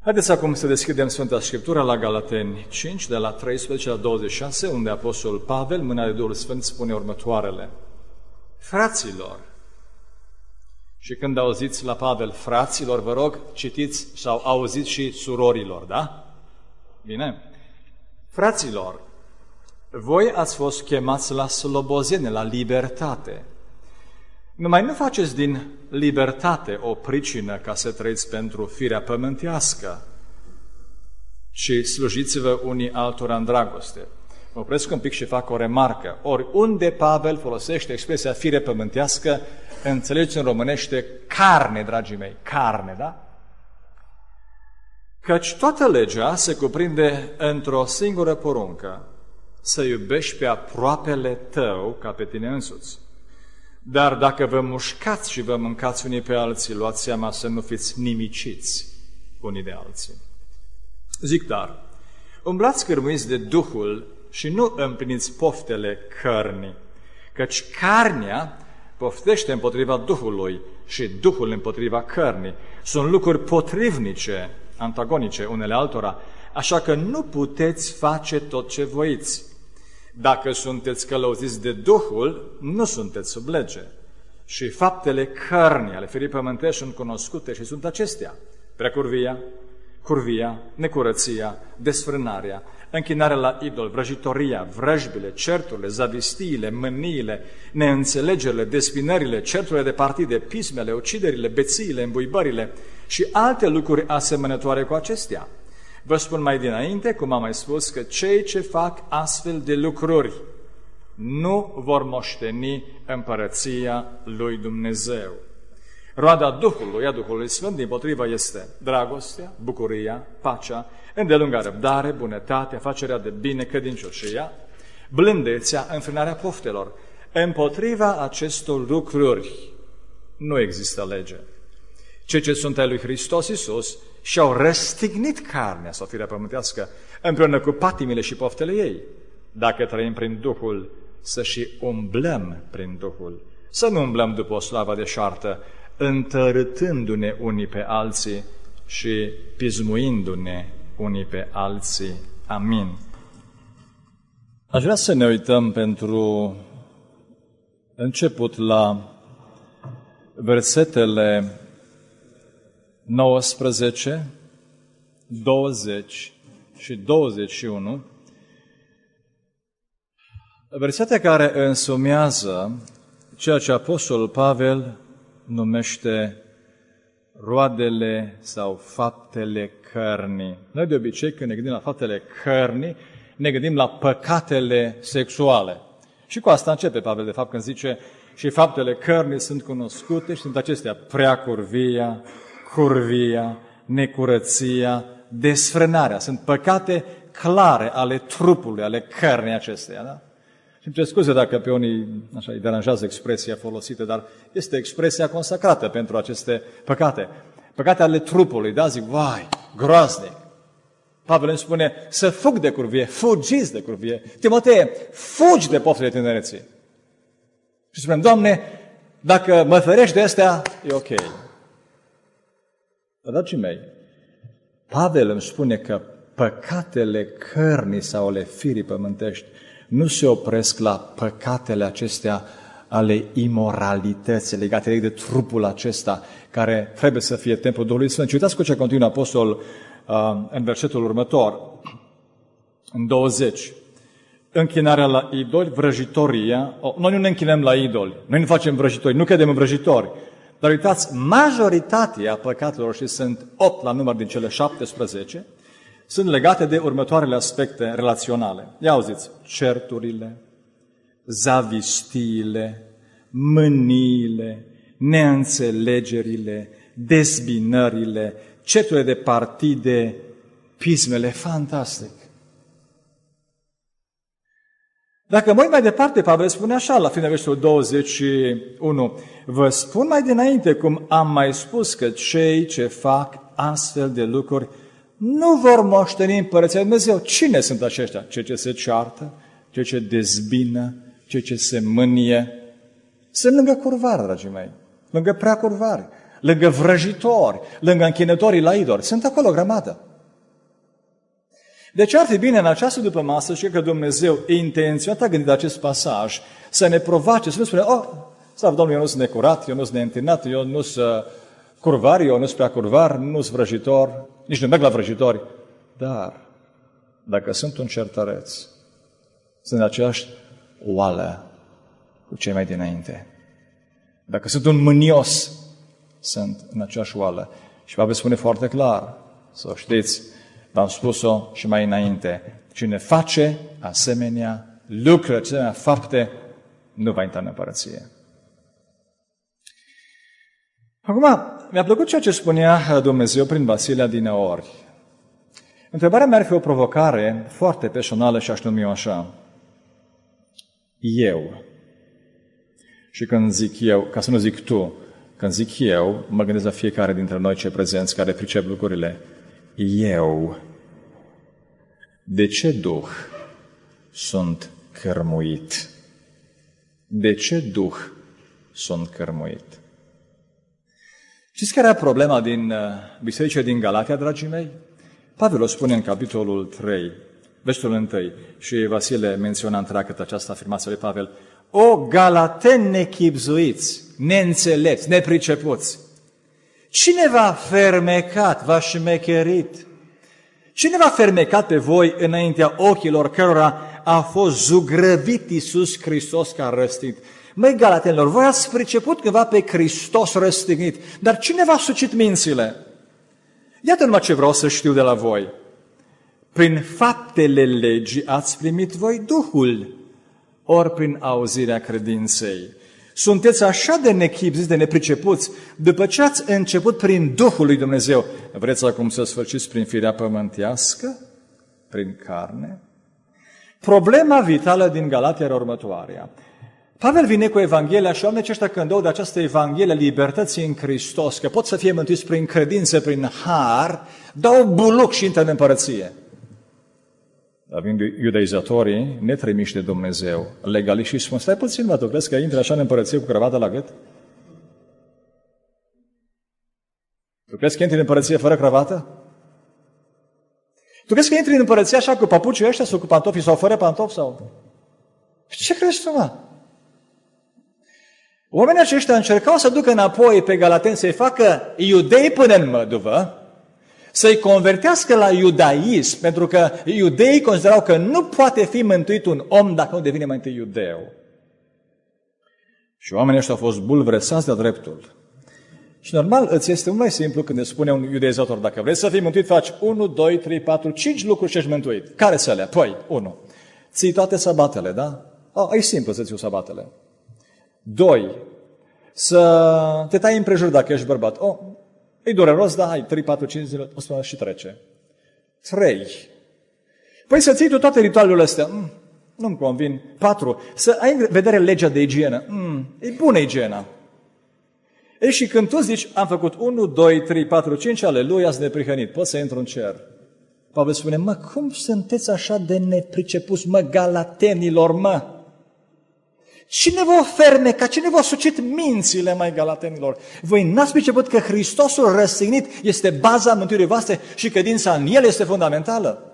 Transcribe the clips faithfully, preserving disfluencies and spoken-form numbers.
Haideți acum să deschidem Sfânta Scriptură la Galateni cinci, de la treisprezece la douăzeci și șase, unde Apostolul Pavel, mâna de Duhul Sfânt, spune următoarele. Fraților, și când auziți la Pavel fraților, vă rog, citiți sau auziți și surorilor, da? Bine? Fraților, voi ați fost chemați la slobozenie, la libertate. Numai nu faceți din libertate o pricină ca să trăiți pentru firea pământească, ci slujiți-vă unii altora în dragoste. Mă opresc un pic și fac o remarcă. Oriunde Pavel folosește expresia fire pământească, înțelegeți în românește carne, dragii mei, carne, da? Căci toată legea se cuprinde într-o singură poruncă, să iubești pe aproapele tău ca pe tine însuți. Dar dacă vă mușcați și vă mâncați unii pe alții, luați seama să nu fiți nimiciți unii de alții. Zic dar, umblați cârmuiți de Duhul și nu împliniți poftele cărnii, căci carnea poftește împotriva Duhului și Duhul împotriva cărnii. Sunt lucruri potrivnice, antagonice unele altora, așa că nu puteți face tot ce voiți. Dacă sunteți călăuziți de Duhul, nu sunteți sub lege. Și faptele cărnii ale firii pământești sunt cunoscute și sunt acestea: precurvia, curvia, necurăția, desfrânarea, închinarea la idol, vrăjitoria, vrăjbile, certurile, zavistiile, mâniile, neînțelegerile, despinările, certurile de partide, pismele, uciderile, bețiile, îmbuibările și alte lucruri asemănătoare cu acestea. Vă spun mai dinainte, cum am mai spus, că cei ce fac astfel de lucruri nu vor moșteni împărăția lui Dumnezeu. Roada Duhului, a Duhului Sfânt, dimpotrivă, este dragostea, bucuria, pacea, îndelunga răbdare, bunătatea, facerea de bine, credincioșia, blândețea, înfrânarea poftelor. Împotriva acestor lucruri nu există lege. Cei ce sunt ai lui Hristos Iisus și-au răstignit carnea sau firea pământească împreună cu patimile și poftele ei. Dacă trăim prin Duhul, să și umblăm prin Duhul. Să nu umblăm după o slavă deșartă, întărâtându-ne unii pe alții și pismuindu-ne unii pe alții. Amin. Aș vrea să ne uităm pentru început la versetele nouăsprezece, douăzeci și douăzeci și unu, versete care însumează ceea ce Apostolul Pavel numește roadele sau faptele cărnii. Noi de obicei, când ne gândim la faptele cărnii, ne gândim la păcatele sexuale. Și cu asta începe Pavel, de fapt, când zice și faptele cărnii sunt cunoscute și sunt acestea: preacurvia, curvia, necurăția, desfrânarea. Sunt păcate clare ale trupului, ale cărnii acesteia, da? Și îmi cer scuze dacă pe unii așa îi deranjează expresia folosită, dar este expresia consacrată pentru aceste păcate. Păcate ale trupului, da? Zic, vai, groaznic. Pavel îmi spune să fug de curvie, fugiți de curvie. Timotee, fugi de poftele tinereții. Și spunem, Doamne, dacă mă ferești de astea, e ok. Dar, dragii mei, Pavel îmi spune că păcatele cărnii sau ale firii pământești nu se opresc la păcatele acestea ale imoralității legate de trupul acesta care trebuie să fie templul Duhului Sfânt. Și uitați cu ce continuă Apostolul uh, în versetul următor, în douăzeci. Închinarea la idoli, vrăjitoria. Oh, noi nu ne închinăm la idoli, noi nu facem vrăjitori, nu credem în vrăjitori. Dar uitați, majoritatea păcatelor, și sunt opt la număr din cele șaptesprezece, sunt legate de următoarele aspecte relaționale. Ia auziți, certurile, zavistiile, mâniile, neînțelegerile, dezbinările, certurile de partide, pismele. Fantastic! Dacă mă uit mai departe, Pavel spune așa, la finele versetului douăzeci și unu, vă spun mai dinainte, cum am mai spus, că cei ce fac astfel de lucruri nu vor moșteni împărăția lui Dumnezeu. Cine sunt aceștia? Cei ce se ceartă, cei ce dezbină, cei ce se mânie. Sunt lângă curvară, dragii mei, lângă prea curvare. lângă vrăjitori, lângă închinătorii la idoli. Sunt acolo o grămadă. Deci ar fi bine în această după masă și că Dumnezeu intenționat a gândit acest pasaj să ne provoace, să nu spune, oh, slavă Domnului, eu nu sunt necurat, eu nu sunt neîntinat, eu nu sunt curvar, eu nu sunt prea curvar, nu sunt vrăjitor, nici nu merg la vrăjitori. Dar, dacă sunt un certăreț, sunt aceeași oală cu cei mai dinainte. Dacă sunt un mânios, sunt în aceeași oală. Și Pavel spune foarte clar, să o știți, v-am spus-o și mai înainte, cine face asemenea lucruri, asemenea fapte, nu va intra în împărăție. Acum, mi-a plăcut ceea ce spunea Dumnezeu prin Vasile adineori. Întrebarea mea ar fi o provocare foarte personală și aș numi-o așa. Eu. Și când zic eu, ca să nu zic tu, când zic eu, mă gândesc la fiecare dintre noi cei prezenți care pricep lucrurile. Eu. De ce duh sunt cărmuit? De ce duh sunt cărmuit? Știți care era problema din bisericile din Galatia, dragii mei? Pavel o spune în capitolul trei, versetul unu, și Vasile menționa întreagăt această afirmație lui Pavel. O galateni nechibzuiți, neînțelepți, nepricepuți! Cine v-a fermecat, v-a șmecherit? Cine v-a fermecat pe voi înaintea ochilor cărora a fost zugrăvit Iisus Hristos ca răstignit? Măi, galatenilor, voi ați priceput cândva pe Hristos răstignit, dar cine v-a sucit mințile? Iată numai ce vreau să știu de la voi. Prin faptele legii ați primit voi Duhul, ori prin auzirea credinței. Sunteți așa de nechibziți, de nepricepuți, după ce ați început prin Duhul lui Dumnezeu. Vreți acum să sfârșiți prin firea pământească? Prin carne? Problema vitală din Galatia era următoarea. Pavel vine cu Evanghelia și oamenii aceștia când aud de această Evanghelie libertății în Hristos, că pot să fie mântuiți prin credință, prin har, dau buluc și intră în împărăție. Dar vin iudaizatorii, netrimiși de Dumnezeu, legaliști și spun, stai puțin, mă, tu crezi că intri așa în împărăție cu cravata la gât? Tu crezi că intri în împărăție fără cravată? Tu crezi că intri în împărăție așa cu papucii ăștia sau cu pantofii sau fără pantofi? Sau? Ce crezi tu, mă? Oamenii aceștia încercau să ducă înapoi pe galateni, să-i facă iudei până în măduvă, să-i convertească la iudaism, pentru că iudeii considerau că nu poate fi mântuit un om dacă nu devine mai întâi iudeu. Și oamenii ăștia au fost bulversați de dreptul. Și normal, îți este mult mai simplu când îți spune un iudeizator, dacă vrei să fii mântuit, faci unu, doi, trei, patru, cinci lucruri și ești mântuit. Care să le? Păi, unu. Ții toate sabatele, da? Oh, e simplu să ții sabatele. Doi. Să te tai împrejur dacă ești bărbat. Oh, e dureros, da, hai, trei, patru, cinci zile, o să și trece. Trei. Păi să ții tu toate ritualurile astea. Mm, nu-mi convin. Patru. Să ai în vedere legea de igienă. Mm, e bună igiena. E și când tu zici, am făcut unu, doi, trei, patru, cinci, aleluia, ați neprihănit, poți să intru în cer. Pavel spune, mă, cum sunteți așa de nepricepuți, mă, galatenilor, mă? Cine v-a fermecat, cine v-a sucit mințile, mai galatenilor? Voi n-ați priceput că Hristosul răstignit este baza mântuirii voastre și credința în El este fundamentală?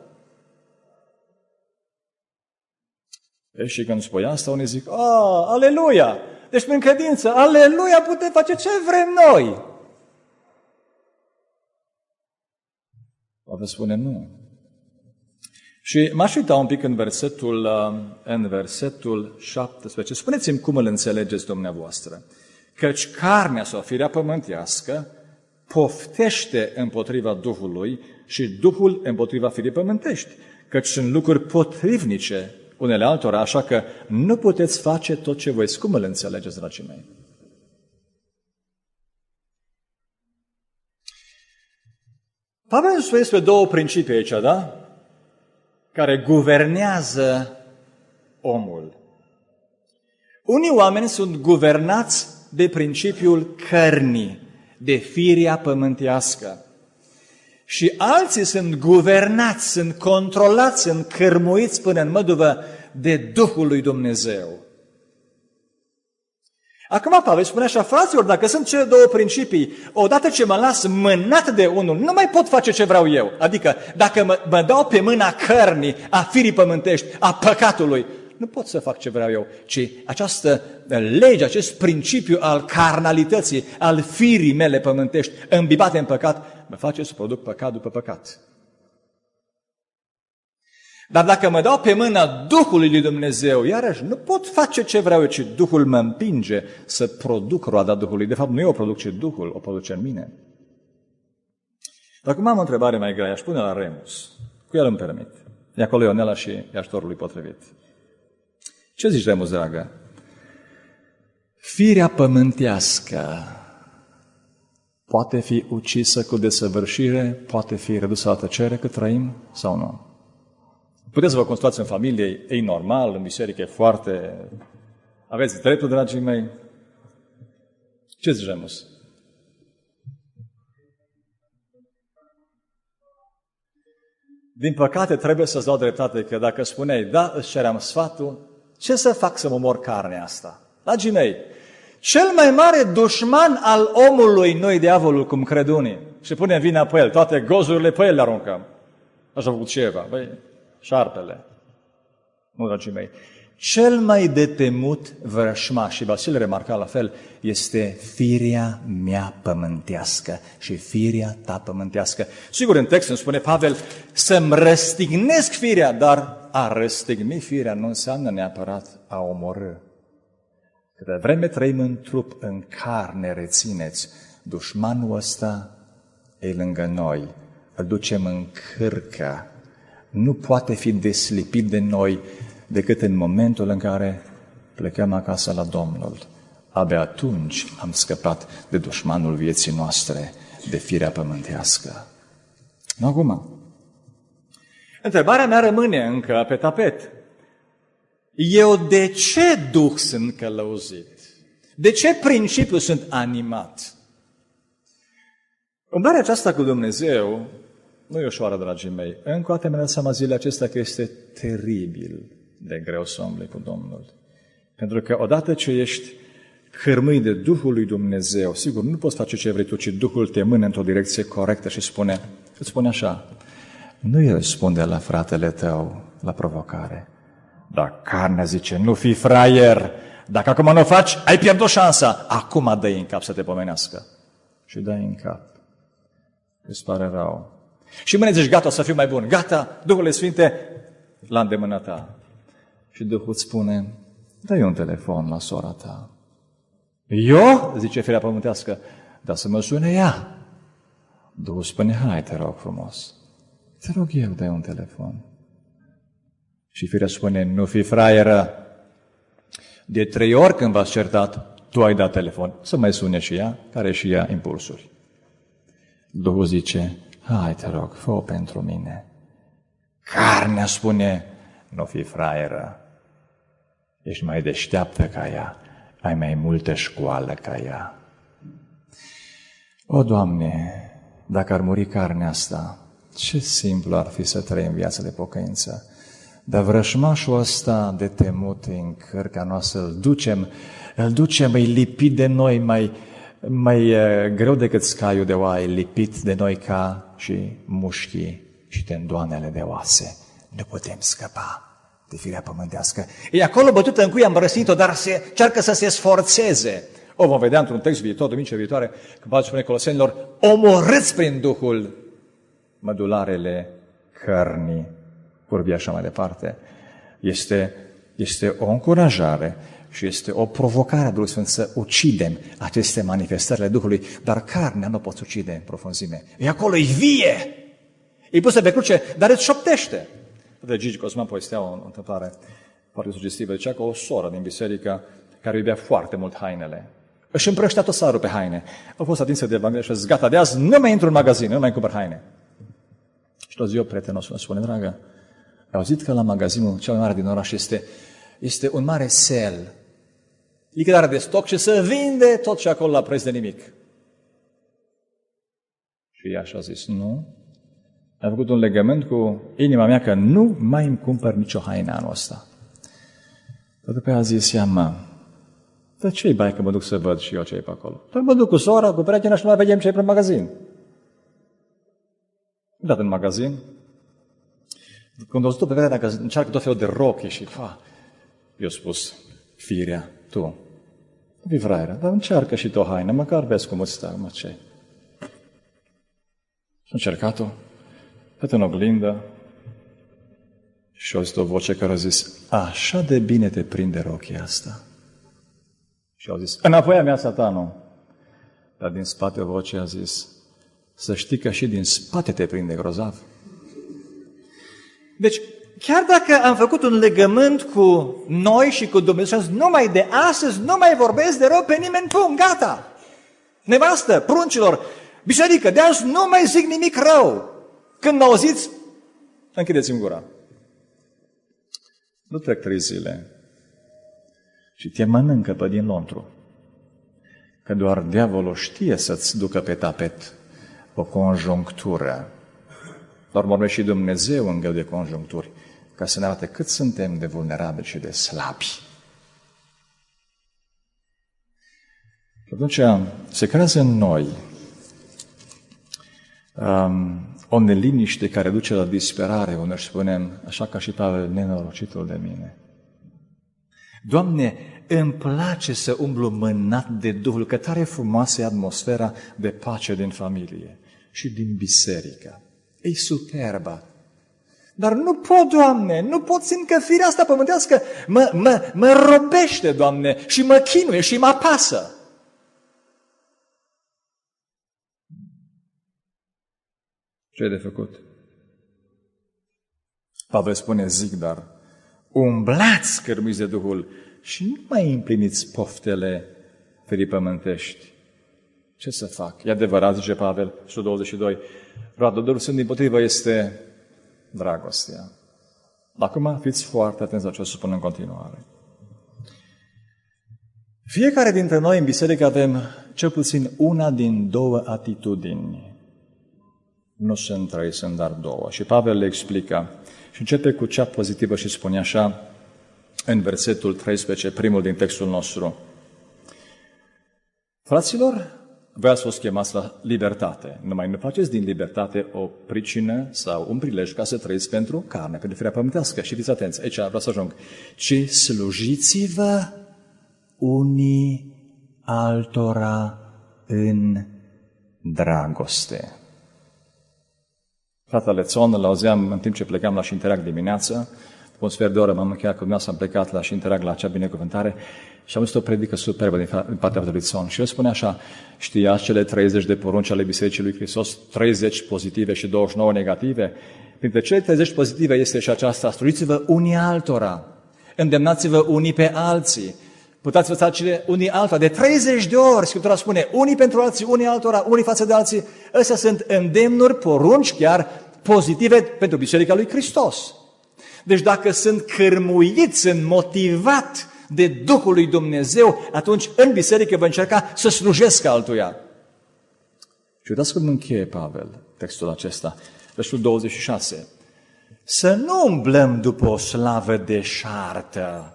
E, și când spui asta, unii zic, a, aleluia! Deci prin credință, aleluia, putem face ce vrem noi! Pavel spune, nu. Și m-aș uita un pic în versetul, în versetul șaptesprezece. Spuneți-mi cum îl înțelegeți dumneavoastră. Căci carnea sau firea pământească poftește împotriva Duhului și Duhul împotriva firii pământești. Căci sunt lucruri potrivnice unele altora, așa că nu puteți face tot ce voi. Cum îl înțelegeți, dragii mei? Pavel spune despre două principii aici, da? Care guvernează omul. Unii oameni sunt guvernați de principiul cărnii, de firea pământească. Și alții sunt guvernați, sunt controlați, sunt cărmuiți până în măduvă de Duhul lui Dumnezeu. Acum Pavel spune așa, fraților, dacă sunt cele două principii, odată ce mă las mânat de unul, nu mai pot face ce vreau eu. Adică, dacă mă, mă dau pe mâna cărnii, a firii pământești, a păcatului, nu pot să fac ce vreau eu, ci această lege, acest principiu al carnalității, al firii mele pământești, îmbibate în păcat, mă face să produc păcat după păcat. Dar dacă mă dau pe mâna Duhului lui Dumnezeu, iarăși nu pot face ce vreau eu, ci Duhul mă împinge să produc roada Duhului. De fapt, nu eu o produc, ci Duhul o produce în mine. Dar acum am o întrebare mai grea, aș pune la Remus. Cu el îmi permit. E acolo Ionela și e ajutorul lui potrivit. Ce zici, Remus, dragă? Firea pământească poate fi ucisă cu desăvârșire, poate fi redusă la tăcere cât trăim sau nu? Puteți să vă construați în familie, e normal, în biserică e foarte... Aveți dreptul, dragii mei? Ce zici, Remus? Din păcate, trebuie să-ți dau dreptate că dacă spuneai, da, îți ceream sfatul, ce să fac să mă mor carnea asta? Dragii mei, cel mai mare dușman al omului, noi diavolul, cum cred unii, și punem vina pe el, toate gozurile pe el le aruncăm. Așa a făcut ceva, băi, șarpele. Nu, dragii mei. Cel mai de temut vrășmaș, și Vasile remarca la fel, este firea mea pământească și firea ta pământească. Sigur, în text îmi spune Pavel să-mi răstignesc firea, dar a răstigni firea nu înseamnă neapărat a omorâ. Câte vreme trăim în trup, în carne, rețineți, dușmanul ăsta e lângă noi, îl ducem în cârcă, nu poate fi deslipit de noi decât în momentul în care plecăm acasă la Domnul. Abia atunci am scăpat de dușmanul vieții noastre, de firea pământească. Acum, întrebarea mea rămâne încă pe tapet. Eu de ce duh sunt călăuzit? De ce principiu sunt animat? Umblarea aceasta cu Dumnezeu nu e ușoară, dragii mei. Încă o dată mi-am dat seama zilele acestea că este teribil de greu să umbli cu Domnul. Pentru că odată ce ești hârmâit de Duhul lui Dumnezeu, sigur, nu poți face ce vrei tu, ci Duhul te mână într-o direcție corectă și spune, îți spune așa, nu îi răspunde la fratele tău la provocare. Dar carnea zice, nu fii fraier, dacă acum nu o faci, ai pierdut șansa, acum dă-i în cap să te pomenească. Și dă-i în cap. Îți pare rău. Și mâine zici, gata, o să fiu mai bun, gata, Duhul Sfinte, la îndemâna ta. Și Duhul îți spune, dă-i un telefon la sora ta. Eu? Zice firea pământească, dar să mă sune ea. Duhul spune, hai, te rog frumos, te rog eu, dă-i un telefon. Și firea spune, nu fi fraieră, de trei ori când v-ați certat, tu ai dat telefon, să mai sune și ea, care și ea impulsuri. Duhul zice, hai, te rog, fă-o pentru mine. Carnea spune, nu fi fraieră, ești mai deșteaptă ca ea, ai mai multă școală ca ea. O, Doamne, dacă ar muri carnea asta, ce simplu ar fi să trăim viața de pocăință. Dar vrășmașul ăsta de temut în cărca noastră, îl ducem, îl ducem, e lipit de noi, mai, mai uh, greu decât scaiul de oaie, lipit de noi ca și mușchii și tendoanele de oase. Nu putem scăpa de firea pământească. E acolo bătută în cui am răsit-o, dar se încearcă să se sforțeze. O vom vedea într-un text viitor, duminică viitoare, când Pavel spune Colosenilor, omorâți prin Duhul mădularele cărnii, vorbi așa mai departe. Este, este o încurajare și este o provocare a Duhului Sfânt să ucidem aceste manifestări ale Duhului, dar carnea nu poți ucide în profunzime. E acolo, e vie! E pusă pe cruce, dar îți șoptește. De Gigi Cosman povestea o întâmplare foarte sugestivă. Zicea că o soră din biserică care iubea foarte mult hainele își împrăștea tot sarul pe haine. A fost atinsă de Evanghelie și a zis, gata, de azi nu mai intru în magazin, nu mai cumpăr haine. Și o zi, eu, prietenul nostru, spune, dragă, ai auzit că la magazinul cel mai mare din oraș este, este un mare sale, lichidare de stoc și să vinde tot ce acolo la preț de nimic. Și ea și-a zis, nu, am făcut un legământ cu inima mea că nu mai îmi cumpăr nicio haină anul ăsta. După aceea a zis ea, mă, Dar ce-i bai că mă duc să văd și eu ce-i pe acolo? Păi mă duc cu sora, cu prietena și nu mai vedem ce-i pe magazin. Dat în magazin. Când o văzut pe vedea dacă încearcă tot felul de roche și fa, i-a spus firea, tu, nu fii fraieră, dar încearcă și tu o haină, măcar vezi cum îți stă, mă, ce? Și a încercat-o, tot în oglindă, și a auzit o voce care a zis, așa de bine te prinde rochia asta. Și au zis, înapoi a mea, satanul. Dar din spate o voce a zis, să știi că și din spate te prinde grozav. Deci, chiar dacă am făcut un legământ cu noi și cu Dumnezeu, numai de astăzi nu mai vorbesc de rău pe nimeni, pum, gata. Nevastă, pruncilor, biserică, de azi nu mai zic nimic rău. Când mă auziți, închideți-mi gura. Nu trec trei zile și te mănâncă pe din lontru. Că doar diavolul știe să-ți ducă pe tapet o conjunctură. Doar vorbesc și Dumnezeu în greu de conjuncturi, ca să ne arate cât suntem de vulnerabili și de slabi. Și atunci se creează în noi um, o neliniște care duce la disperare, unde își spunem, așa ca și Pavel, nenorocitul de mine. Doamne, îmi place să umblu mânat de Duhul, că tare frumoasă e atmosfera de pace din familie și din biserică. E superbă. Dar nu pot, Doamne, nu pot, simt că firea asta pământească mă, mă, mă robește, Doamne, și mă chinuie și mă apasă. Ce e de făcut? Pavel spune, zic, dar umblați cărmuiți de Duhul și nu mai împliniți poftele ferii pământești. Ce să fac? E adevărat, zice Pavel, versetul douăzeci și doi, roadul Duhului Sfânt dimpotrivă este dragostea. Acum fiți foarte atenți la ce o să spun în continuare. Fiecare dintre noi în biserică avem cel puțin una din două atitudini. Nu sunt trei, sunt doar două. Și Pavel le explică și începe cu cea pozitivă și spune așa în versetul treisprezece, primul din textul nostru. Fraților, voi ați fost chemați la libertate. Numai nu faceți din libertate o pricină sau un prilej ca să trăiți pentru carne, pentru firea pământească. Și fiți atenți, aici vreau să ajung. Ci slujiți-vă unii altora în dragoste. Fratele Țon, îl auzeam în timp ce plecam la Șinterag dimineață, după un sfert de oră m-am încheiat cu dumneavoastră, am plecat la Șinterag la acea binecuvântare și am văzut o predică superbă din partea Fratelui Țon. Și el spune așa, știați cele treizeci de porunci ale Bisericii lui Hristos, treizeci pozitive și douăzeci și nouă negative? Printre cele treizeci pozitive este și aceasta, slujiți-vă unii altora, îndemnați-vă unii pe alții, puteți învăța cele unii altora. De treizeci de ori Scriptura spune, unii pentru alții, unii altora, unii față de alții. Astea sunt îndemnuri, porunci chiar pozitive pentru Biserica lui Hristos. Deci dacă sunt cârmuit, sunt motivat de Duhul lui Dumnezeu, atunci în biserică voi încerca să slujesc altuia. Și uitați cum încheie Pavel textul acesta, versetul douăzeci și șase. Să nu umblăm după o slavă deșartă,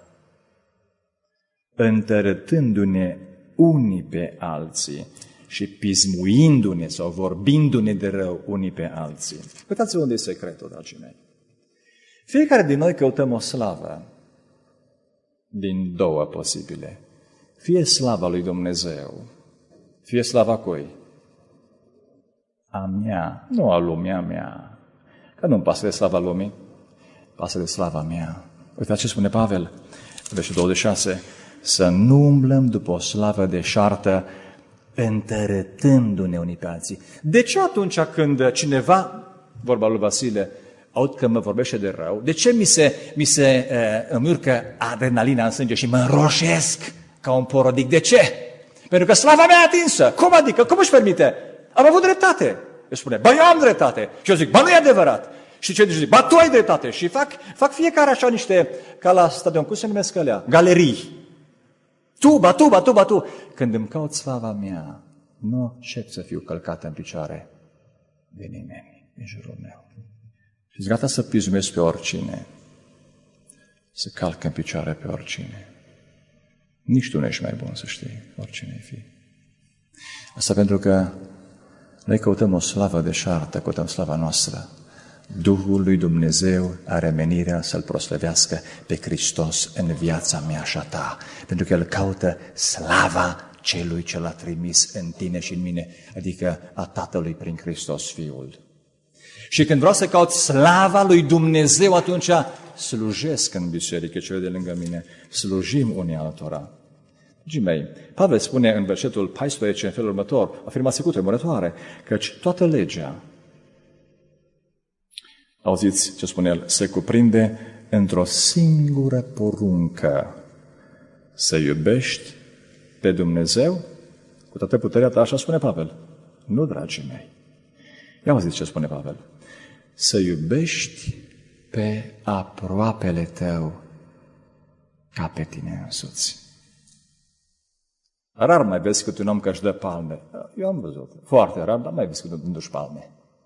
întărătându-ne unii pe alții și pismuindu-ne sau vorbindu-ne de rău unii pe alții. Uitați-vă unde e secretul, dragii mei. Fiecare din noi căutăm o slavă din două posibile. Fie slava lui Dumnezeu, fie slava cui? A mea, nu a lumii, a mea. Că nu-mi pasă de slava lumii, pasă de slava mea. Uitați ce spune Pavel, versetul douăzeci și șase, să nu umblăm după o slavă deșartă, întărătându-ne unii pe alții. De ce atunci când cineva, vorba lui Vasile, aud că mă vorbește de rău, de ce mi se, mi se uh, îmi urcă adrenalina în sânge și mă înroșesc ca un porodic? De ce? Pentru că slava mea e atinsă. Cum adică? Cum își permite? Am avut dreptate. Eu spune, bă, eu am dreptate. Și eu zic, bă, nu e adevărat. Și ce zic, bă, tu ai dreptate. Și fac, fac fiecare așa niște, ca la stadion, cum se numesc alea? Galerii. Tu, ba tu, ba tu, ba tu. Când îmi caut slava mea, nu accept să fiu călcat în picioare de nimeni în jurul meu. Și sunt gata să pismuiesc pe oricine, să calc în picioare pe oricine. Nici tu nu ești mai bun, să știi, oricine ai fi. Asta pentru că noi căutăm o slavă deșartă, căutăm slava noastră. Duhul lui Dumnezeu are menirea să-L proslăvească pe Hristos în viața mea și a ta, pentru că El caută slava celui ce L-a trimis în tine și în mine, adică a Tatălui prin Hristos Fiul. Și când vreau să caut slava lui Dumnezeu, atunci slujesc în biserică, cele de lângă mine, slujim unii altora. Dragii mei, Pavel spune în versetul paisprezece în felul următor, afirmație cutremurătoare, căci toată legea, auziți ce spune el, se cuprinde într-o singură poruncă, să iubești pe Dumnezeu cu toată puterea ta, așa spune Pavel. Nu, dragii mei. Ia auziți ce spune Pavel. Să iubești pe aproapele tău ca pe tine însuți. Rar mai vezi cât un om că își dă palme. Eu am văzut. Foarte rar, dar mai vezi cât un își palme.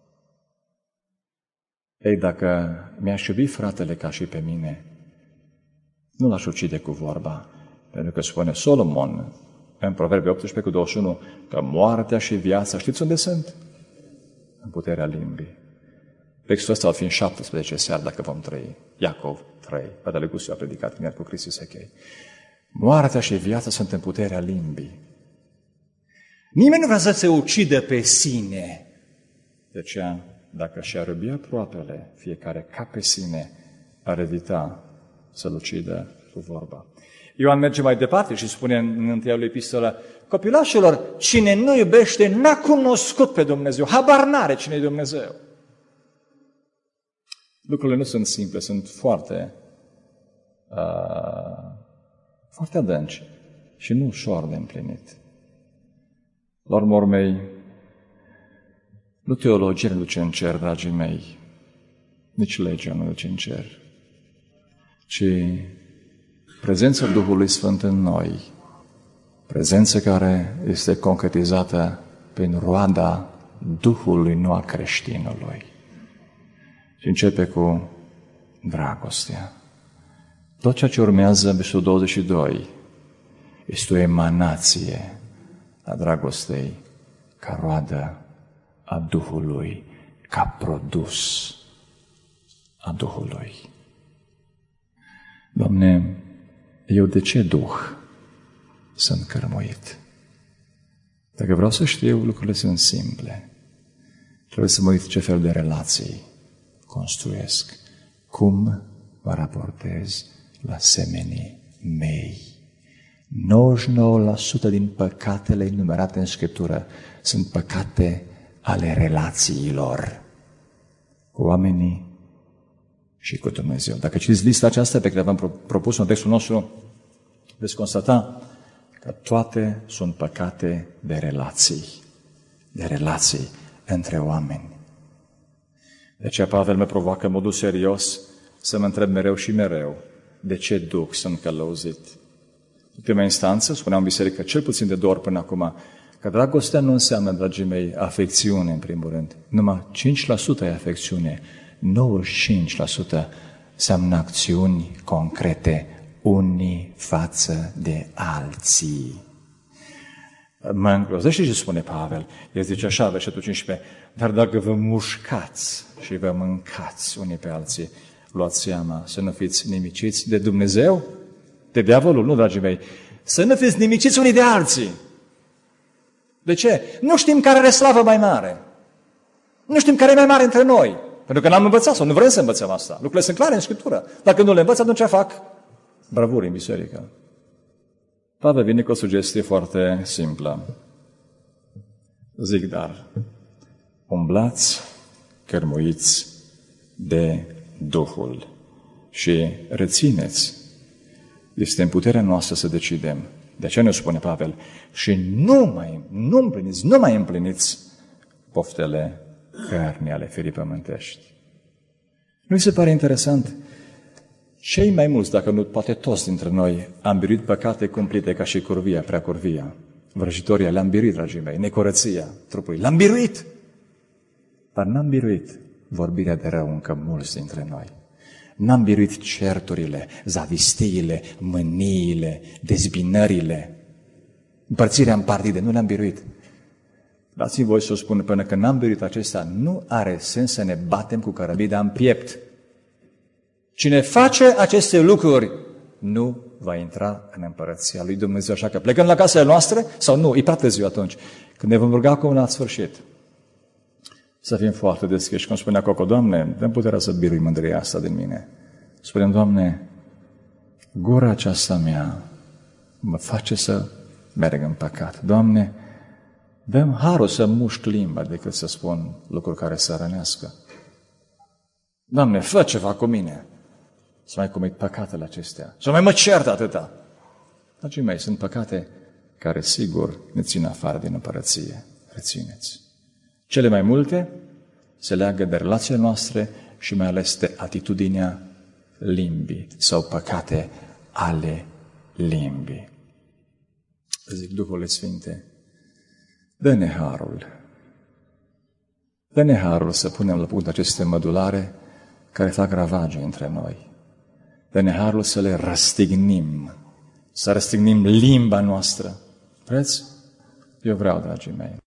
Ei, dacă mi-aș iubi fratele ca și pe mine, nu l-aș ucide cu vorba, pentru că spune Solomon în Proverbe optsprezece cu douăzeci și unu că moartea și viața, știți unde sunt? În puterea limbii. Textul ăsta ar fi în șaptesprezece seara dacă vom trăi. Iacov trei. Fratele Gusiu a predicat tineri cu Cristi Sechei. Moartea și viața sunt în puterea limbii. Nimeni nu vrea să se ucidă pe sine. De aceea, dacă și-ar iubi aproapele, fiecare ca pe sine, ar evita să-l ucidă cu vorba. Ioan merge mai departe și spune în întâia lui epistolă, copilașilor, cine nu iubește n-a cunoscut pe Dumnezeu, habar n-are cine e Dumnezeu. Lucrurile nu sunt simple, sunt foarte, uh, foarte adânci și nu ușor de împlinit. La urmă urmei, nu teologia ne duce în cer, dragii mei, nici legea nu duce în cer, ci prezența Duhului Sfânt în noi, prezență care este concretizată prin roada Duhului, nu a creștinului. Și începe cu dragostea. Tot ceea ce urmează versetul douăzeci și doi este o emanație a dragostei ca roadă a Duhului, ca produs a Duhului. Doamne, eu de ce Duh sunt cărmuit? Dacă vreau să știu, lucrurile sunt simple. Trebuie să mă uit ce fel de relații construiesc. Cum mă raportez la semenii mei. nouăzeci și nouă la sută din păcatele enumerate în Scriptură sunt păcate ale relațiilor cu oamenii și cu Dumnezeu. Dacă citiți lista aceasta pe care v-am propus în textul nostru, veți constata că toate sunt păcate de relații, de relații între oameni. De aceea Pavel mă provoacă în modul serios să mă întreb mereu și mereu de ce duc sunt călăuzit. În ultima instanță, spuneam în biserică, cel puțin de două ori până acum, că dragostea nu înseamnă, dragii mei, afecțiune, în primul rând. Numai cinci la sută e afecțiune, nouăzeci și cinci la sută înseamnă acțiuni concrete, unii față de alții. Mă îngrozește ce spune Pavel. El zice așa, versetul cincisprezece, dar dacă vă mușcați și vă mâncați unii pe alții, luați seama să nu fiți nimiciți de Dumnezeu, de diavolul, nu, dragii mei, să nu fiți nimiciți unii de alții. De ce? Nu știm care are slavă mai mare. Nu știm care e mai mare între noi. Pentru că n-am învățat sau nu vrem să învățăm asta. Lucrurile sunt clare în Scriptură. Dacă nu le învăț, atunci fac bravuri în biserică. Pavel vine cu o sugestie foarte simplă. Zic, dar umblați cărmuiți de Duhul și rețineți. Este în puterea noastră să decidem. De aceea ne spune Pavel, și nu mai, nu împliniți, nu mai împliniți poftele cărnii ale firii pământești. Nu-i se pare interesant? Cei mai mulți, dacă nu poate toți dintre noi, am biruit păcate cumplite ca și curvia, prea curvia. Vrăjitoria le-am biruit, dragii mei, necurăția trupului, l-am biruit. Dar n-am biruit vorbirea de rău încă mulți dintre noi. N-am biruit certurile, zavistiile, mâniile, dezbinările, împărțirea în partide, nu le-am biruit. Dați-mi voi să o spun, până când n-am biruit acestea, nu are sens să ne batem cu cărămida în piept. Cine face aceste lucruri nu va intra în împărăția lui Dumnezeu. Așa că plecând la casele noastre, sau nu, e prea târziu atunci, când ne vom ruga acum la sfârșit, să fim foarte deschiși. Cum spunea Coco, Doamne, dă-mi puterea să birui mândria asta din mine. Spunem, Doamne, gura aceasta mea mă face să merg în păcat. Doamne, dă-mi harul să mușc limba decât să spun lucruri care să rănească. Doamne, fă ceva cu mine să mai comit păcatele acestea, să mai mă cert atâta. Dragii mei, sunt păcate care sigur ne țin afară din împărăție. Rețineți. Cele mai multe se leagă de relațiile noastre și mai ales de atitudinea limbii sau păcate ale limbii. Zic, Duhul Sfinte, dă-ne harul. Dă-ne harul să punem la punct aceste mădulare care fac ravage între noi. Dă-ne harul să le răstignim, să răstignim limba noastră. Vreți? Eu vreau, dragii mei.